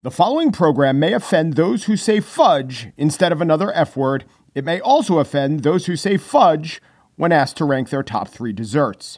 The following program may offend those who say fudge instead of another F word. It may also offend those who say fudge when asked to rank their top 3 desserts.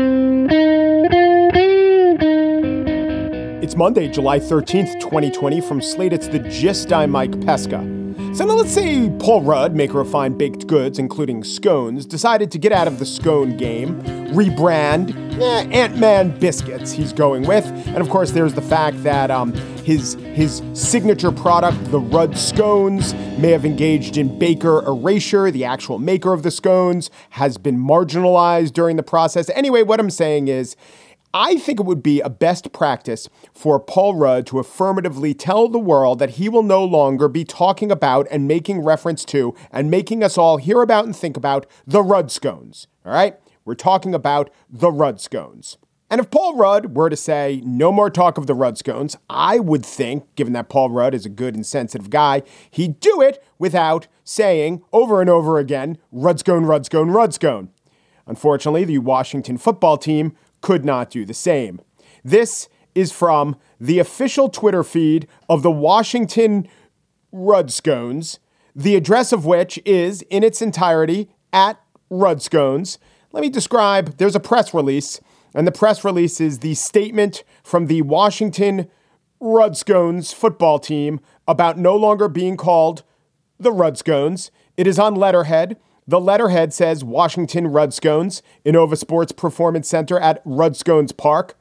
It's Monday, July 13th, 2020. From Slate, it's The Gist. I'm Mike Pesca. So now let's say Paul Rudd, maker of fine baked goods, including scones, decided to get out of the scone game, rebrand Ant-Man biscuits he's going with. And of course, there's the fact that his signature product, the Rudd scones, may have engaged in baker erasure. The actual maker of the scones has been marginalized during the process. Anyway, what I'm saying is, I think it would be a best practice for Paul Rudd to affirmatively tell the world that he will no longer be talking about and making reference to and making us all hear about and think about the Rudd scones. All right? We're talking about the Rudd scones. And if Paul Rudd were to say no more talk of the Rudd scones, I would think, given that Paul Rudd is a good and sensitive guy, he'd do it without saying over and over again, Rudd scone, Rudd scone, Rudd scone. Unfortunately, the Washington football team could not do the same. This is from the official Twitter feed of the Washington Rudscones, the address of which is in its entirety at Rudscones. Let me describe, there's a press release, and the press release is the statement from the Washington Rudscones football team about no longer being called the Rudscones. It is on letterhead. The letterhead says Washington Rudscones, Innova Sports Performance Center at Rudscones Park,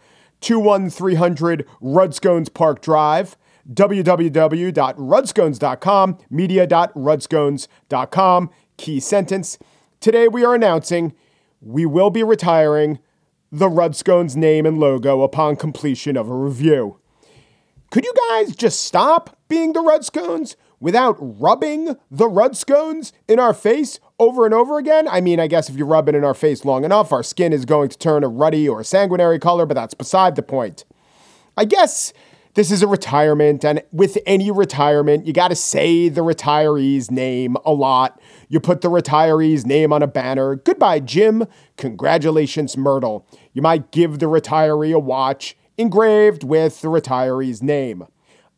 21300 Rudscones Park Drive, www.rudscones.com, media.rudscones.com. Key sentence. Today we are announcing we will be retiring the Rudscones name and logo upon completion of a review. Could you guys just stop being the Rudscones without rubbing the Rudscones in our face over and over again? I mean, I guess if you rub it in our face long enough, our skin is going to turn a ruddy or sanguinary color, but that's beside the point. I guess this is a retirement, and with any retirement, you got to say the retiree's name a lot. You put the retiree's name on a banner. Goodbye, Jim. Congratulations, Myrtle. You might give the retiree a watch engraved with the retiree's name.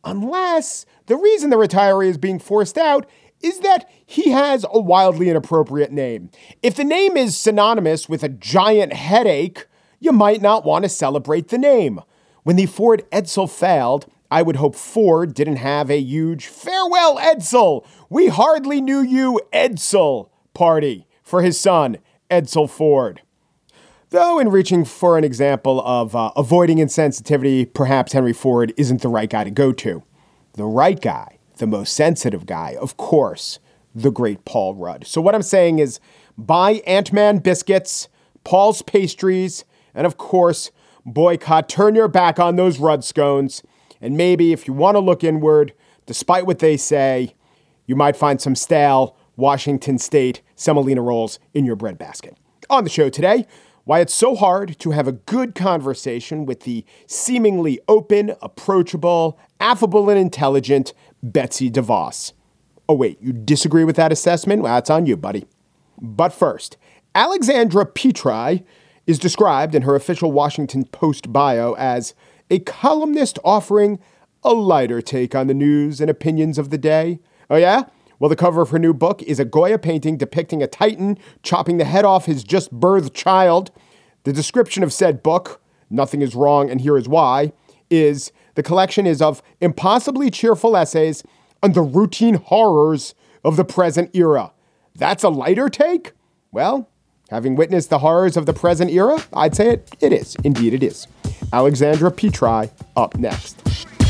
Unless the reason the retiree is being forced out is that he has a wildly inappropriate name. If the name is synonymous with a giant headache, you might not want to celebrate the name. When the Ford Edsel failed, I would hope Ford didn't have a huge farewell Edsel, we hardly knew you Edsel party for his son, Edsel Ford. Though in reaching for an example of avoiding insensitivity, perhaps Henry Ford isn't the right guy to go to. The right guy, the most sensitive guy, of course, the great Paul Rudd. So what I'm saying is buy Ant-Man biscuits, Paul's pastries, and of course, boycott, turn your back on those Rudd scones. And maybe if you want to look inward, despite what they say, you might find some stale Washington State semolina rolls in your breadbasket. On the show today, why it's so hard to have a good conversation with the seemingly open, approachable, affable, and intelligent Betsy DeVos. Oh, wait, you disagree with that assessment? Well, that's on you, buddy. But first, Alexandra Petri is described in her official Washington Post bio as a columnist offering a lighter take on the news and opinions of the day. Oh, yeah? Well, the cover of her new book is a Goya painting depicting a titan chopping the head off his just-birthed child. The description of said book, Nothing is Wrong and Here is Why, is the collection is of impossibly cheerful essays on the routine horrors of the present era. That's a lighter take? Well, having witnessed the horrors of the present era, I'd say it is. Indeed, it is. Alexandra Petri up next.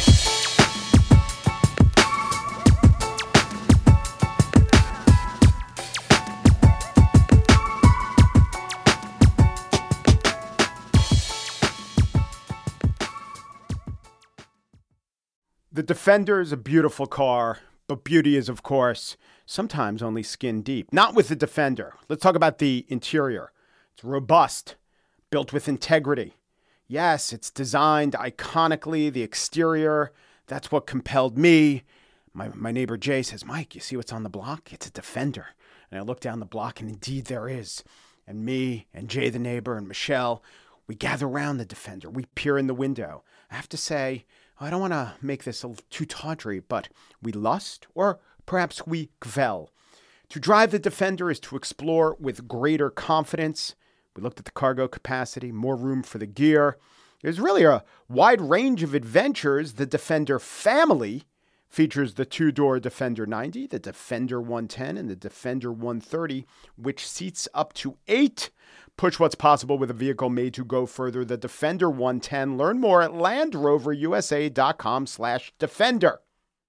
The Defender is a beautiful car, but beauty is, of course, sometimes only skin deep. Not with the Defender. Let's talk about the interior. It's robust, built with integrity. Yes, it's designed iconically. The exterior, that's what compelled me. My neighbor Jay says, Mike, you see what's on the block? It's a Defender. And I look down the block, and indeed there is. And me and Jay the neighbor and Michelle, we gather around the Defender. We peer in the window. I have to say, I don't want to make this too tawdry, but we lust or perhaps we kvel. To drive the Defender is to explore with greater confidence. We looked at the cargo capacity, more room for the gear. There's really a wide range of adventures. The Defender family features the two-door Defender 90, the Defender 110, and the Defender 130, which seats up to 8. Push what's possible with a vehicle made to go further. The Defender 110. Learn more at LandRoverUSA.com/Defender.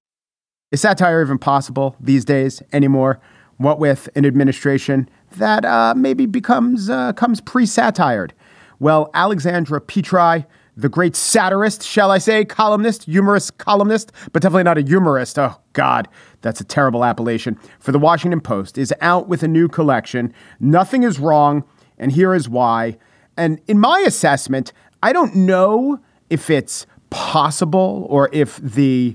Is satire even possible these days anymore? What with an administration that maybe comes pre-satired? Well, Alexandra Petri, the great satirist, shall I say, humorous columnist, but definitely not a humorist. Oh, God, that's a terrible appellation. For the Washington Post, is out with a new collection. Nothing is wrong, and here is why. And in my assessment, I don't know if it's possible or if the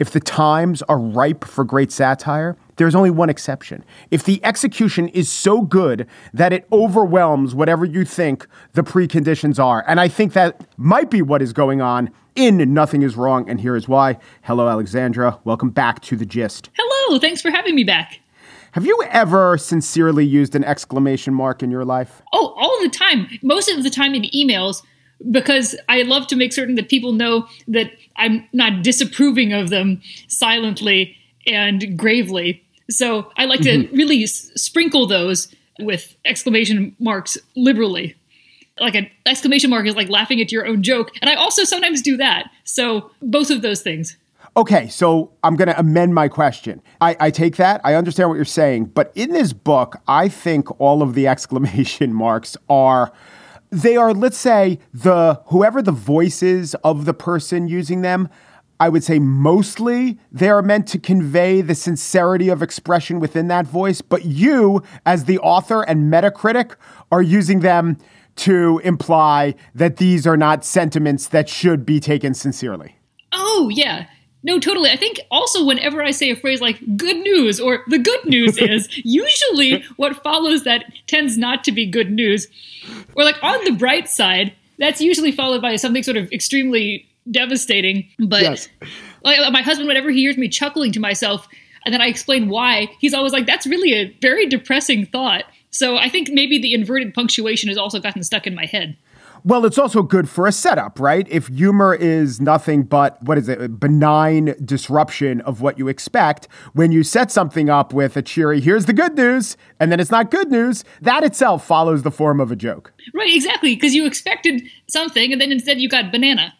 times are ripe for great satire. There's only one exception. If the execution is so good that it overwhelms whatever you think the preconditions are. And I think that might be what is going on in Nothing is Wrong. And here is why. Hello, Alexandra. Welcome back to The Gist. Hello. Thanks for having me back. Have you ever sincerely used an exclamation mark in your life? Oh, all the time. Most of the time in emails, because I love to make certain that people know that I'm not disapproving of them silently and gravely. So I like to really sprinkle those with exclamation marks liberally. Like an exclamation mark is like laughing at your own joke. And I also sometimes do that. So both of those things. Okay, so I'm going to amend my question. I take that. I understand what you're saying. But in this book, I think all of the exclamation marks are, let's say, whoever the voice is of the person using them. I would say mostly they are meant to convey the sincerity of expression within that voice. But you, as the author and Metacritic, are using them to imply that these are not sentiments that should be taken sincerely. Oh, yeah. No, totally. I think also whenever I say a phrase like good news or the good news is, usually what follows that tends not to be good news. Or like on the bright side, that's usually followed by something sort of extremely devastating. But yes. Like my husband, whenever he hears me chuckling to myself and then I explain why, he's always like, that's really a very depressing thought. So I think maybe the inverted punctuation has also gotten stuck in my head. Well, it's also good for a setup, right? If humor is nothing but, a benign disruption of what you expect, when you set something up with a cheery, here's the good news, and then it's not good news, that itself follows the form of a joke. Right, exactly, because you expected something, and then instead you got banana.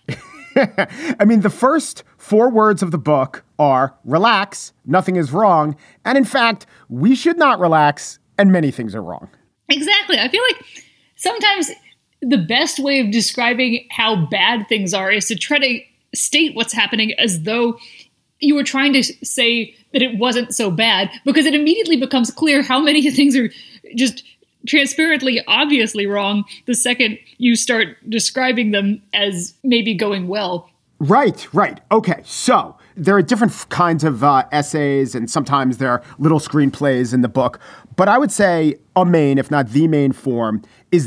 I mean, the first 4 words of the book are relax, nothing is wrong, and in fact, we should not relax, and many things are wrong. Exactly. I feel like sometimes the best way of describing how bad things are is to try to state what's happening as though you were trying to say that it wasn't so bad, because it immediately becomes clear how many things are just transparently, obviously wrong the second you start describing them as maybe going well. Right. Okay, so there are different kinds of essays, and sometimes there are little screenplays in the book. But I would say a main, if not the main form,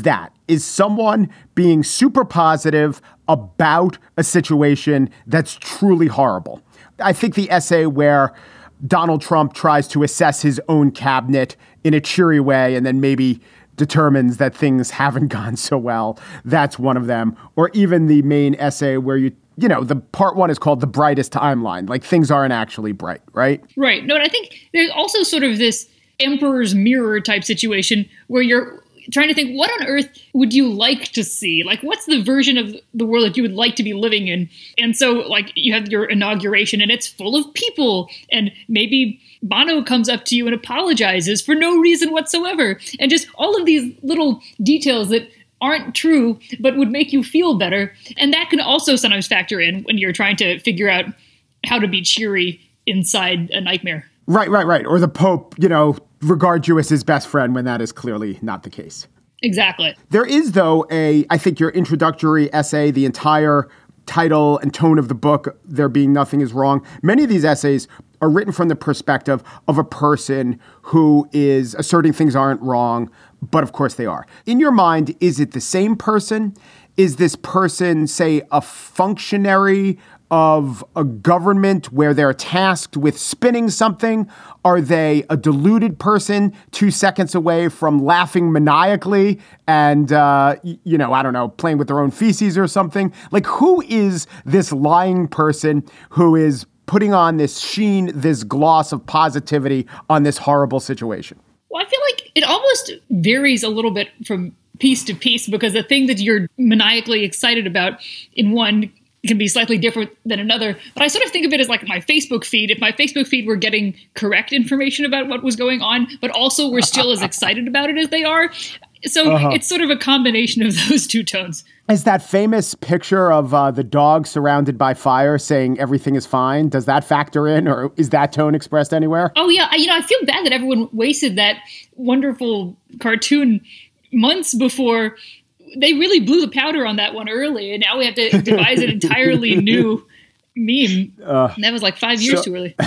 is someone being super positive about a situation that's truly horrible. I think the essay where Donald Trump tries to assess his own cabinet in a cheery way and then maybe determines that things haven't gone so well, that's one of them. Or even the main essay where the part 1 is called The Brightest Timeline. Like, things aren't actually bright, right? Right. No, and I think there's also sort of this emperor's mirror type situation where you're trying to think, what on earth would you like to see? Like, what's the version of the world that you would like to be living in? And so, like, you have your inauguration and it's full of people, and maybe Bono comes up to you and apologizes for no reason whatsoever. And just all of these little details that aren't true, but would make you feel better. And that can also sometimes factor in when you're trying to figure out how to be cheery inside a nightmare. Right. Or the Pope, regard you as his best friend when that is clearly not the case. Exactly. There is, though, I think your introductory essay, the entire title and tone of the book, There Being Nothing is Wrong. Many of these essays are written from the perspective of a person who is asserting things aren't wrong, but of course they are. In your mind, is it the same person? Is this person, say, a functionary of a government where they're tasked with spinning something? Are they a deluded person 2 seconds away from laughing maniacally and, I don't know, playing with their own feces or something? Like, who is this lying person who is putting on this sheen, this gloss of positivity on this horrible situation? Well, I feel like it almost varies a little bit from piece to piece, because the thing that you're maniacally excited about in one can be slightly different than another. But I sort of think of it as like my Facebook feed. If my Facebook feed were getting correct information about what was going on, but also we're still as excited about it as they are. So it's sort of a combination of those two tones. Is that famous picture of the dog surrounded by fire saying everything is fine? Does that factor in, or is that tone expressed anywhere? Oh, yeah. I feel bad that everyone wasted that wonderful cartoon months before. They really blew the powder on that one early, and now we have to devise an entirely new meme. That was like 5 years too early.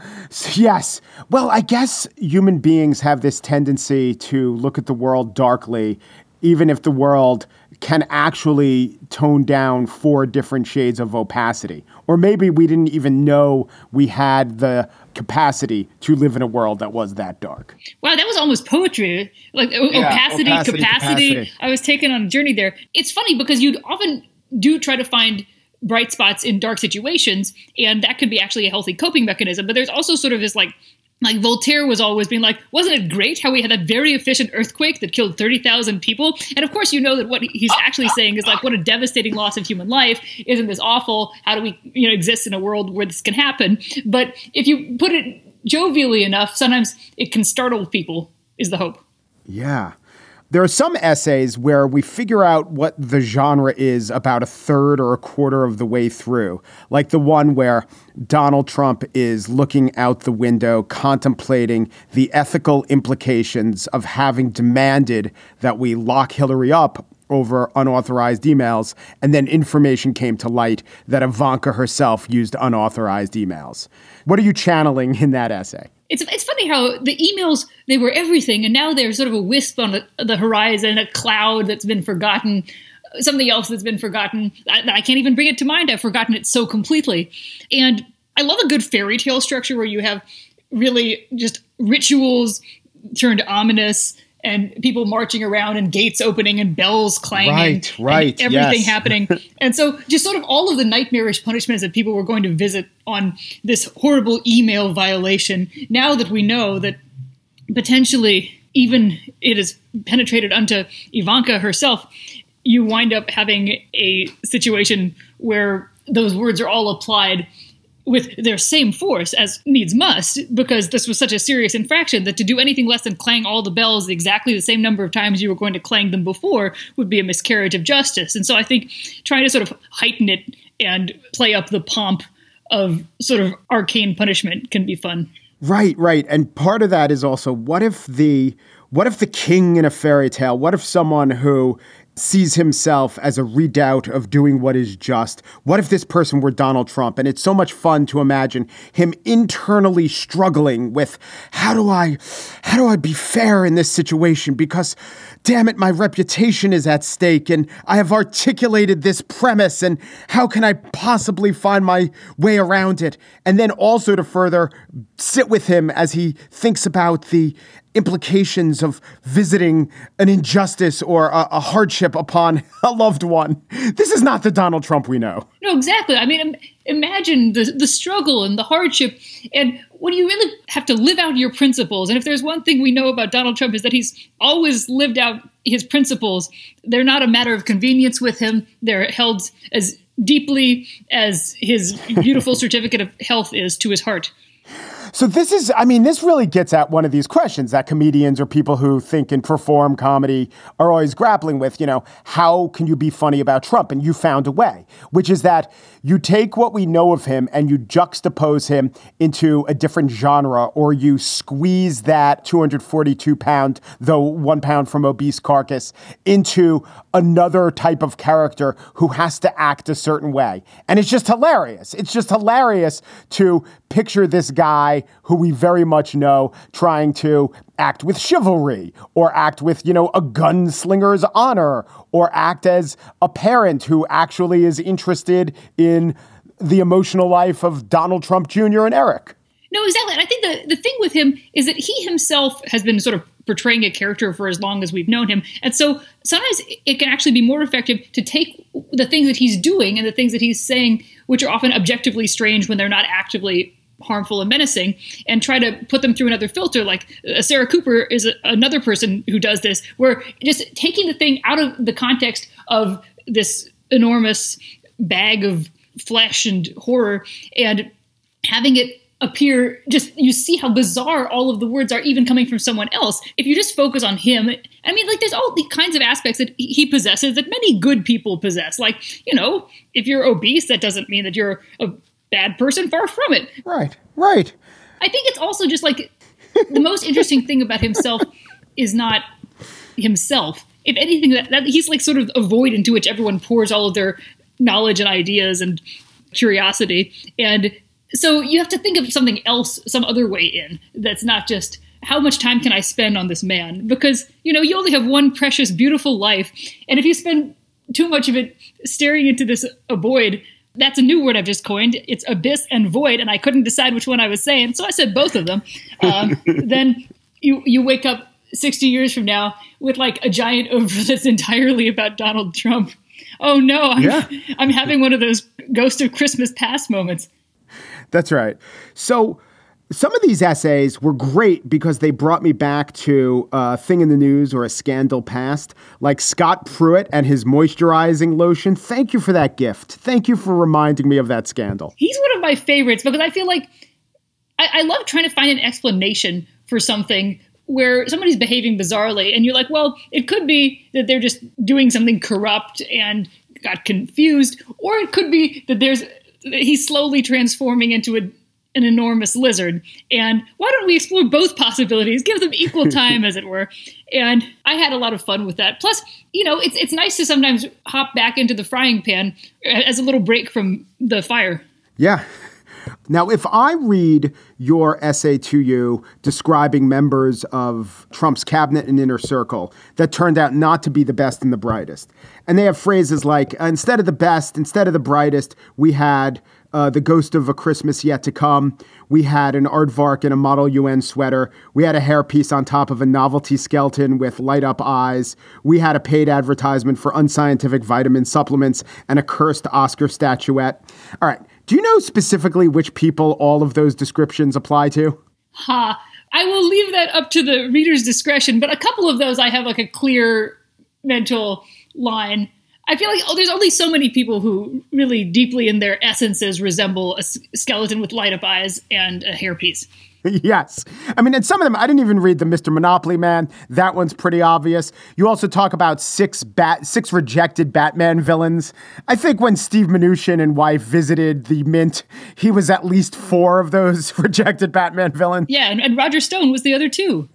Yes. Well, I guess human beings have this tendency to look at the world darkly, even if the world can actually tone down 4 different shades of opacity. Or maybe we didn't even know we had the capacity to live in a world that was that dark. Wow, that was almost poetry. Like opacity, capacity. I was taken on a journey there. It's funny because you often do try to find bright spots in dark situations, and that could be actually a healthy coping mechanism. But there's also sort of this like Voltaire was always being like, wasn't it great how we had that very efficient earthquake that killed 30,000 people? And of course, you know that what he's actually saying is like, what a devastating loss of human life. Isn't this awful? How do we exist in a world where this can happen? But if you put it jovially enough, sometimes it can startle people, is the hope. Yeah. There are some essays where we figure out what the genre is about a third or a quarter of the way through, like the one where Donald Trump is looking out the window, contemplating the ethical implications of having demanded that we lock Hillary up over unauthorized emails, and then information came to light that Ivanka herself used unauthorized emails. What are you channeling in that essay? It's funny how the emails, they were everything, and now they're sort of a wisp on the horizon, a cloud that's been forgotten, something else that's been forgotten. I can't even bring it to mind. I've forgotten it so completely. And I love a good fairy tale structure where you have really just rituals turned ominous and people marching around and gates opening and bells clanging. Right. And everything happening. And so just sort of all of the nightmarish punishments that people were going to visit on this horrible email violation. Now that we know that potentially even it has penetrated unto Ivanka herself, you wind up having a situation where those words are all applied with their same force as needs must, because this was such a serious infraction that to do anything less than clang all the bells exactly the same number of times you were going to clang them before would be a miscarriage of justice. And so I think trying to sort of heighten it and play up the pomp of sort of arcane punishment can be fun. Right. And part of that is also, what if the king in a fairy tale, what if someone who sees himself as a redoubt of doing what is just, what if this person were Donald Trump? And it's so much fun to imagine him internally struggling with, how do I be fair in this situation? Because damn it, my reputation is at stake and I have articulated this premise, and how can I possibly find my way around it? And then also to further sit with him as he thinks about the implications of visiting an injustice or a hardship upon a loved one. This is not the Donald Trump we know. No, exactly. I mean, imagine the struggle and the hardship, and when you really have to live out your principles. And if there's one thing we know about Donald Trump is that he's always lived out his principles. They're not a matter of convenience with him. They're held as deeply as his beautiful certificate of health is to his heart. So this really gets at one of these questions that comedians or people who think and perform comedy are always grappling with, how can you be funny about Trump? And you found a way, which is that you take what we know of him and you juxtapose him into a different genre, or you squeeze that 242-pound, though 1 pound from obese carcass into another type of character who has to act a certain way. And it's just hilarious. It's just hilarious to picture this guy who we very much know trying to act with chivalry, or act with, a gunslinger's honor, or act as a parent who actually is interested in the emotional life of Donald Trump Jr. and Eric. No, exactly. And I think the thing with him is that he himself has been sort of portraying a character for as long as we've known him. And so sometimes it can actually be more effective to take the things that he's doing and the things that he's saying, which are often objectively strange when they're not actively harmful and menacing, and try to put them through another filter. Like Sarah Cooper is another person who does this, where just taking the thing out of the context of this enormous bag of flesh and horror and having it appear, just you see how bizarre all of the words are, even coming from someone else. If you just focus on him, I mean, like, there's all the kinds of aspects that he possesses that many good people possess. Like, you know, if you're obese, that doesn't mean that you're a bad person. Far from it. Right. I think it's also just like the most interesting thing about himself is not himself. If anything, that he's like sort of a void into which everyone pours all of their knowledge and ideas and curiosity. And so you have to think of something else, some other way in, that's not just how much time can I spend on this man? Because, you know, you only have one precious, beautiful life. And if you spend too much of it staring into this void, that's a new word I've just coined. It's abyss and void, and I couldn't decide which one I was saying, so I said both of them. Then you wake up 60 years from now with like a giant oeuvre that's entirely about Donald Trump. Oh no, I'm having one of those Ghost of Christmas Past moments. That's right. So some of these essays were great because they brought me back to a thing in the news or a scandal past, like Scott Pruitt and his moisturizing lotion. Thank you for that gift. Thank you for reminding me of that scandal. He's one of my favorites because I feel like I love trying to find an explanation for something where somebody's behaving bizarrely and you're like, well, it could be that they're just doing something corrupt and got confused, or it could be that he's slowly transforming into an enormous lizard. And why don't we explore both possibilities, give them equal time, as it were. And I had a lot of fun with that. Plus, you know, it's nice to sometimes hop back into the frying pan as a little break from the fire. Yeah. Now, if I read your essay to you describing members of Trump's cabinet and inner circle that turned out not to be the best and the brightest, and they have phrases like, instead of the best, instead of the brightest, we had the ghost of a Christmas yet to come. We had an aardvark in a Model UN sweater. We had a hairpiece on top of a novelty skeleton with light up eyes. We had a paid advertisement for unscientific vitamin supplements and a cursed Oscar statuette. All right. Do you know specifically which people all of those descriptions apply to? I will leave that up to the reader's discretion, but a couple of those I have like a clear mental line. I feel like there's only so many people who really deeply in their essences resemble a skeleton with light up eyes and a hairpiece. Yes. I mean, and some of them, I didn't even read the Mr. Monopoly Man. That one's pretty obvious. You also talk about six rejected Batman villains. I think when Steve Mnuchin and wife visited the Mint, he was at least 4 of those rejected Batman villains. Yeah, and Roger Stone was the other 2.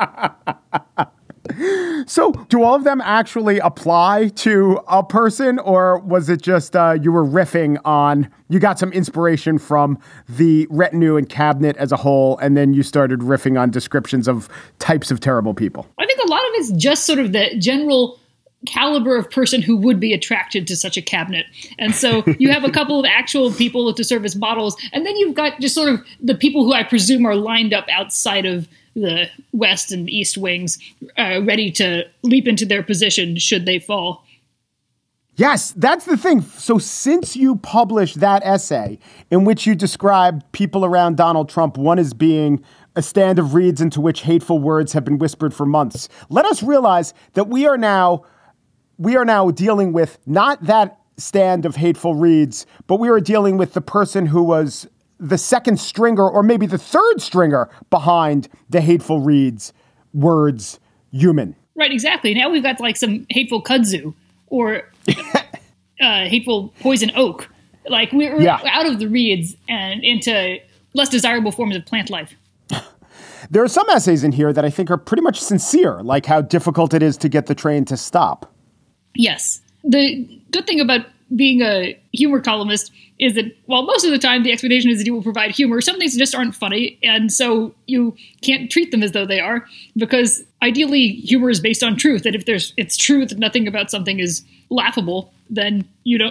So do all of them actually apply to a person, or was it just you were riffing on, you got some inspiration from the retinue and cabinet as a whole, and then you started riffing on descriptions of types of terrible people? I think a lot of it's just sort of the general caliber of person who would be attracted to such a cabinet. And so you have a couple of actual people to serve as models, and then you've got just sort of the people who I presume are lined up outside of the West and East wings, ready to leap into their position should they fall. Yes, that's the thing. So since you published that essay in which you described people around Donald Trump, one as being a stand of reeds into which hateful words have been whispered for months, let us realize that we are now dealing with not that stand of hateful reeds, but we are dealing with the person who was the second stringer or maybe the third stringer behind the hateful reeds words human. Right, exactly. Now we've got like some hateful kudzu or hateful poison oak. Like we're out of the reeds and into less desirable forms of plant life. There are some essays in here that I think are pretty much sincere, like how difficult it is to get the train to stop. Yes. The good thing about being a humor columnist is that while most of the time the expectation is that you will provide humor, some things just aren't funny. And so you can't treat them as though they are, because ideally humor is based on truth. That if it's true that nothing about something is laughable, then you don't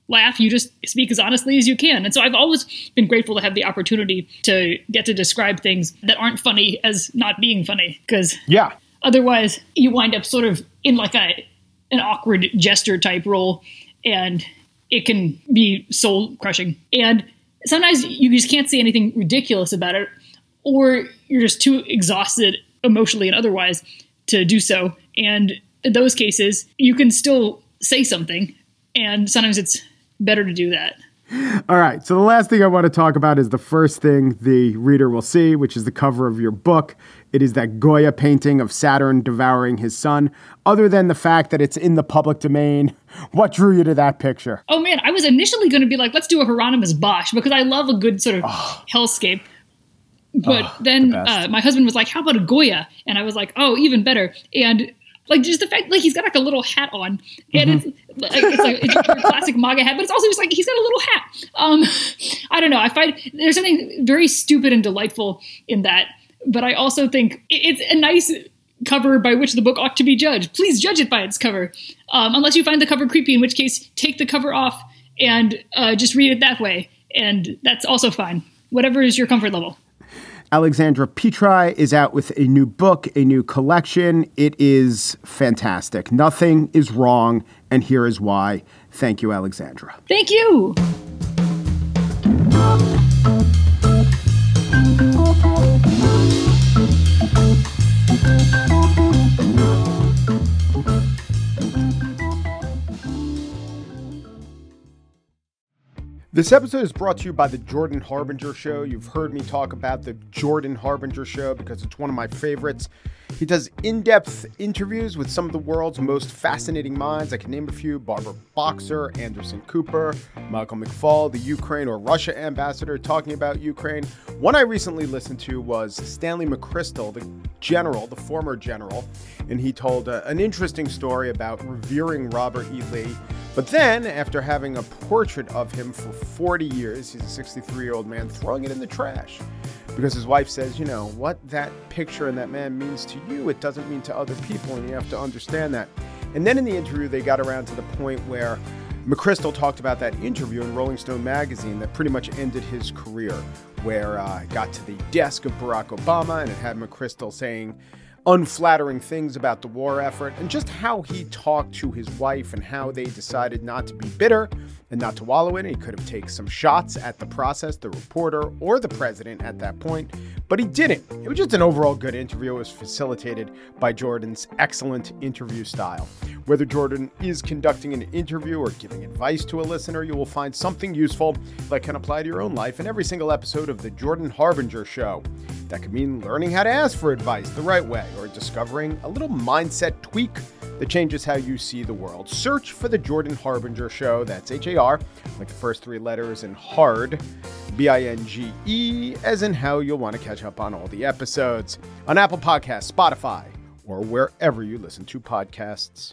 laugh. You just speak as honestly as you can. And so I've always been grateful to have the opportunity to get to describe things that aren't funny as not being funny. Because otherwise you wind up sort of in like an awkward jester type role, and it can be soul crushing. And sometimes you just can't say anything ridiculous about it, or you're just too exhausted emotionally and otherwise to do so. And in those cases, you can still say something, and sometimes it's better to do that. All right. So the last thing I want to talk about is the first thing the reader will see, which is the cover of your book. It is that Goya painting of Saturn devouring his son. Other than the fact that it's in the public domain, what drew you to that picture? Oh, man, I was initially going to be like, let's do a Hieronymus Bosch, because I love a good sort of hellscape. But then my husband was like, how about a Goya? And I was like, oh, even better. And like just the fact, like he's got like a little hat on, and it's your classic MAGA hat, but it's also just like he's got a little hat. I don't know. I find there's something very stupid and delightful in that, but I also think it's a nice cover by which the book ought to be judged. Please judge it by its cover, unless you find the cover creepy, in which case take the cover off and just read it that way, and that's also fine. Whatever is your comfort level. Alexandra Petri is out with a new book, a new collection. It is fantastic. Nothing is wrong, and here is why. Thank you, Alexandra. Thank you. This episode is brought to you by the Jordan Harbinger Show. You've heard me talk about the Jordan Harbinger Show because it's one of my favorites. He does in-depth interviews with some of the world's most fascinating minds. I can name a few: Barbara Boxer, Anderson Cooper, Michael McFaul, the Ukraine or Russia ambassador talking about Ukraine. One I recently listened to was Stanley McChrystal, the former general, and he told an interesting story about revering Robert E. Lee. But then, after having a portrait of him for 40 years, he's a 63-year-old man, throwing it in the trash. Because his wife says, you know, what that picture and that man means to you, it doesn't mean to other people, and you have to understand that. And then in the interview, they got around to the point where McChrystal talked about that interview in Rolling Stone magazine that pretty much ended his career, where it got to the desk of Barack Obama, and it had McChrystal saying unflattering things about the war effort, and just how he talked to his wife and how they decided not to be bitter and not to wallow in it. He could have taken some shots at the process, the reporter, or the president at that point, but he didn't. It was just an overall good interview. It was facilitated by Jordan's excellent interview style. Whether Jordan is conducting an interview or giving advice to a listener, you will find something useful that can apply to your own life in every single episode of The Jordan Harbinger Show. That could mean learning how to ask for advice the right way, or discovering a little mindset tweak that changes how you see the world. Search for The Jordan Harbinger Show. That's H-A-R, like the first three letters, and hard, B-I-N-G-E, as in how you'll want to catch up on all the episodes on Apple Podcasts, Spotify, or wherever you listen to podcasts.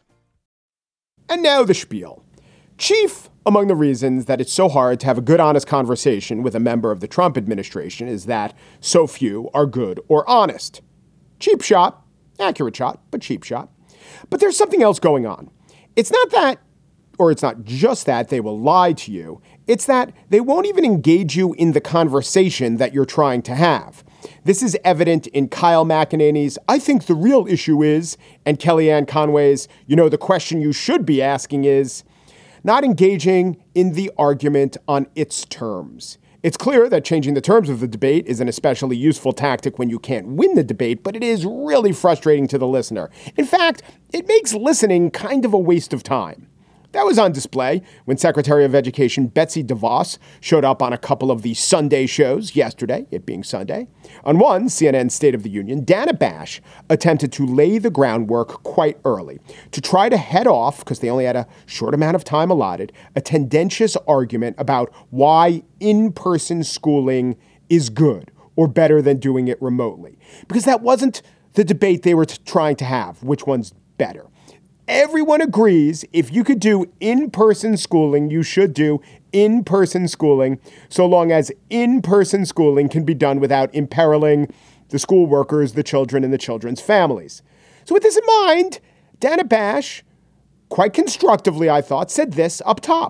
And now the spiel. Chief among the reasons that it's so hard to have a good, honest conversation with a member of the Trump administration is that so few are good or honest. Cheap shot, accurate shot, but cheap shot. But there's something else going on. It's not that, or it's not just that they will lie to you. It's that they won't even engage you in the conversation that you're trying to have. This is evident in Kyle McEnany's "I think the real issue is," and Kellyanne Conway's the question you should be asking is," not engaging in the argument on its terms. It's clear that changing the terms of the debate is an especially useful tactic when you can't win the debate, but it is really frustrating to the listener. In fact, it makes listening kind of a waste of time. That was on display when Secretary of Education Betsy DeVos showed up on a couple of the Sunday shows yesterday, it being Sunday. On one, CNN's State of the Union, Dana Bash attempted to lay the groundwork quite early to try to head off, because they only had a short amount of time allotted, a tendentious argument about why in-person schooling is good or better than doing it remotely. Because that wasn't the debate they were trying to have, which one's better. Everyone agrees if you could do in-person schooling, you should do in-person schooling, so long as in-person schooling can be done without imperiling the school workers, the children, and the children's families. So with this in mind, Dana Bash, quite constructively, I thought, said this up top.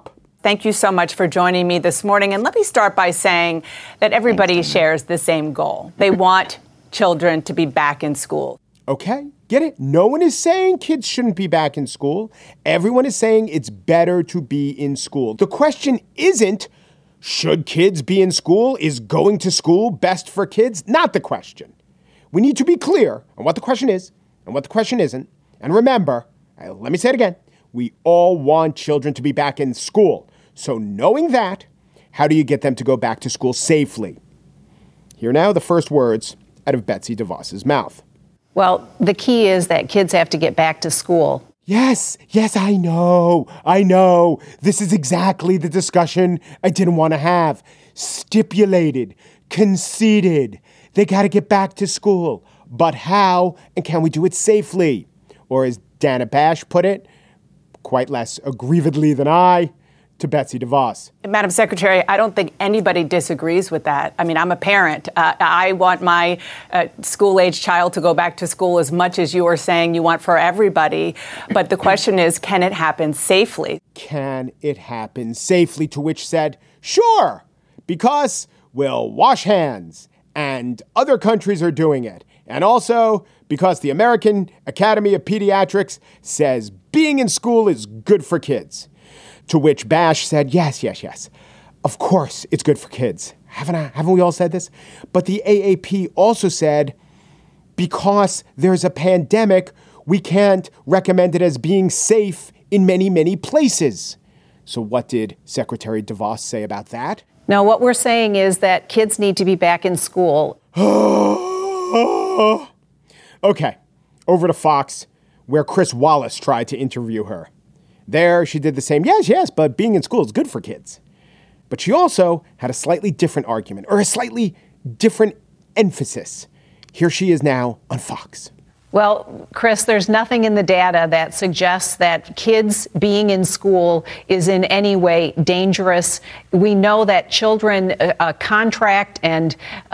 Thank you so much for joining me this morning. And let me start by saying that everybody shares the same goal. They want children to be back in school. Okay, get it? No one is saying kids shouldn't be back in school. Everyone is saying it's better to be in school. The question isn't, should kids be in school? Is going to school best for kids? Not the question. We need to be clear on what the question is and what the question isn't. And remember, let me say it again, we all want children to be back in school. So knowing that, how do you get them to go back to school safely? Here now the first words out of Betsy DeVos's mouth. Well, the key is that kids have to get back to school. Yes, I know. This is exactly the discussion I didn't want to have. Stipulated, conceded. They got to get back to school. But how, and can we do it safely? Or as Dana Bash put it, quite less aggrievedly than I, to Betsy DeVos. Madam Secretary, I don't think anybody disagrees with that. I mean, I'm a parent. I want my school-age child to go back to school as much as you are saying you want for everybody. But the question is, can it happen safely? Can it happen safely? To which said, sure, because we'll wash hands and other countries are doing it. And also because the American Academy of Pediatrics says being in school is good for kids. To which Bash said, yes. Of course, it's good for kids. Haven't we all said this? But the AAP also said, because there's a pandemic, we can't recommend it as being safe in many, many places. So what did Secretary DeVos say about that? No, what we're saying is that kids need to be back in school. Okay, over to Fox, where Chris Wallace tried to interview her. There, she did the same, yes, but being in school is good for kids. But she also had a slightly different argument, or a slightly different emphasis. Here she is now on Fox. Well, Chris, there's nothing in the data that suggests that kids being in school is in any way dangerous. We know that children contract and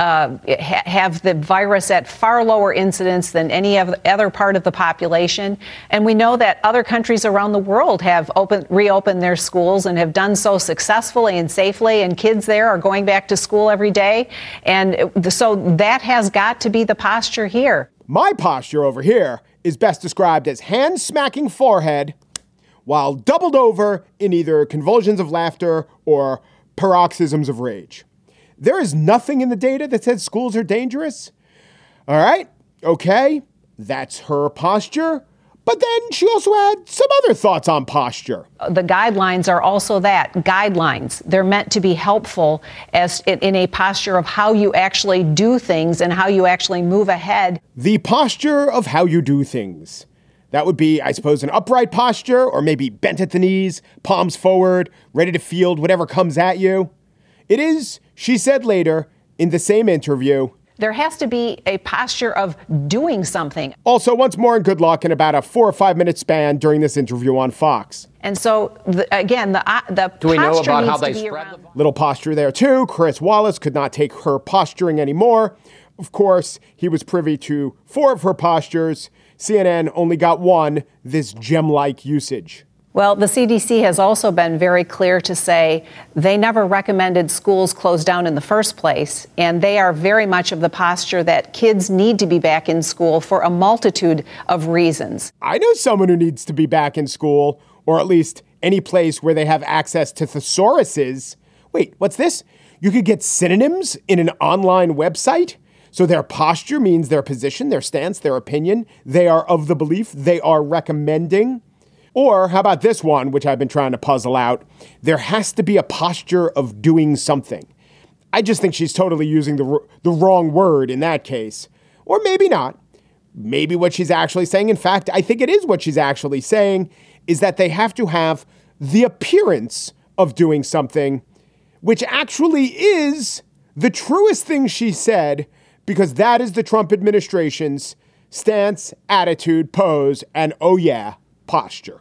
have the virus at far lower incidence than any other part of the population. And we know that other countries around the world have reopened their schools and have done so successfully and safely. And kids there are going back to school every day. And so that has got to be the posture here. My posture over here is best described as hand-smacking forehead while doubled over in either convulsions of laughter or paroxysms of rage. There is nothing in the data that says schools are dangerous. All right, okay, that's her posture. But then she also had some other thoughts on posture. The guidelines are also that, guidelines. They're meant to be helpful as in a posture of how you actually do things and how you actually move ahead. The posture of how you do things. That would be, I suppose, an upright posture, or maybe bent at the knees, palms forward, ready to field whatever comes at you. It is, she said later in the same interview, there has to be a posture of doing something. Also, once more, and good luck in about a 4 or 5 minute span during this interview on Fox. And so, again, the do we know posture about needs how to they be spread around. Little posture there, too. Chris Wallace could not take her posturing anymore. Of course, he was privy to 4 of her postures. CNN only got 1, this gem-like usage. Well, the CDC has also been very clear to say they never recommended schools close down in the first place, and they are very much of the posture that kids need to be back in school for a multitude of reasons. I know someone who needs to be back in school, or at least any place where they have access to thesauruses. Wait, what's this? You could get synonyms in an online website? So their posture means their position, their stance, their opinion. They are of the belief, they are recommending. Or how about this one, which I've been trying to puzzle out? There has to be a posture of doing something. I just think she's totally using the wrong word in that case. Or maybe not. Maybe what she's actually saying, in fact, I think it is what she's actually saying, is that they have to have the appearance of doing something, which actually is the truest thing she said, because that is the Trump administration's stance, attitude, pose, and oh yeah, posture.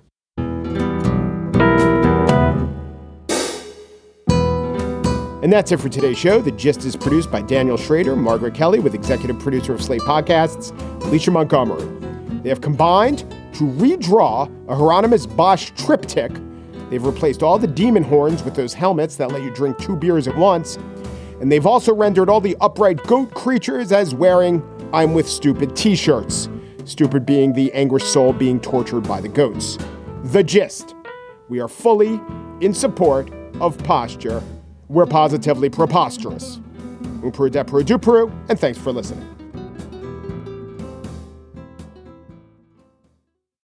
And that's it for today's show. The Gist is produced by Daniel Schrader, Margaret Kelly, with executive producer of Slate Podcasts, Alicia Montgomery. They have combined to redraw a Hieronymus Bosch triptych They've replaced all the demon horns with those helmets that let you drink 2 beers at once. And they've also rendered all the upright goat creatures as wearing I'm with Stupid t-shirts. Stupid being the anguished soul being tortured by the goats. The gist. We are fully in support of posture. We're positively preposterous. Uperu depuru duperu, and thanks for listening.